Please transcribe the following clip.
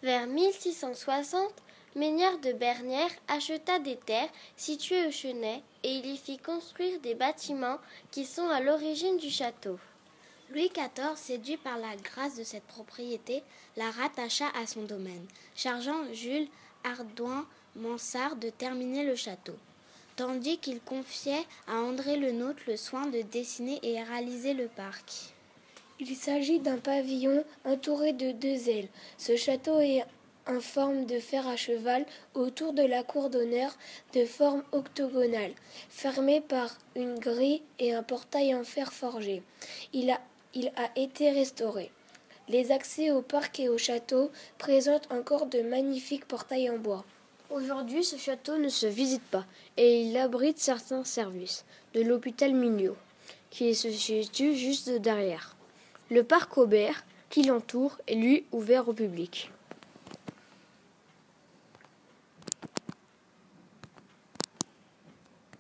Vers 1660, Mesnière de Bernières acheta des terres situées au Chenay et il y fit construire des bâtiments qui sont à l'origine du château. Louis XIV, séduit par la grâce de cette propriété, la rattacha à son domaine, chargeant Jules Hardouin-Mansart de terminer le château, tandis qu'il confiait à André Le Nôtre le soin de dessiner et réaliser le parc. Il s'agit d'un pavillon entouré de 2 ailes. Ce château est en forme de fer à cheval autour de la cour d'honneur de forme octogonale, fermé par une grille et un portail en fer forgé. Il a été restauré. Les accès au parc et au château présentent encore de magnifiques portails en bois. Aujourd'hui, ce château ne se visite pas et il abrite certains services de l'hôpital Mignot, qui se situe juste derrière. Le parc Aubert, qui l'entoure, est lui ouvert au public.